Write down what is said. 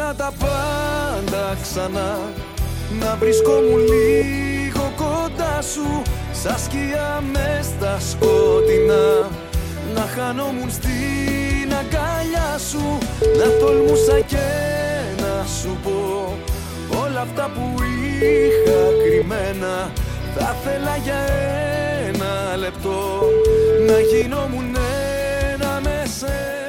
ήθελα τα πάντα ξανά, να βρισκόμουν λίγο κοντά σου, σαν σκιά μες στα σκοτεινά, να χανόμουν στην αγκαλιά σου, να τολμούσα και να σου πω όλα αυτά που είχα κρυμμένα. Θα θέλα για ένα λεπτό να γινόμουν ένα με σένα.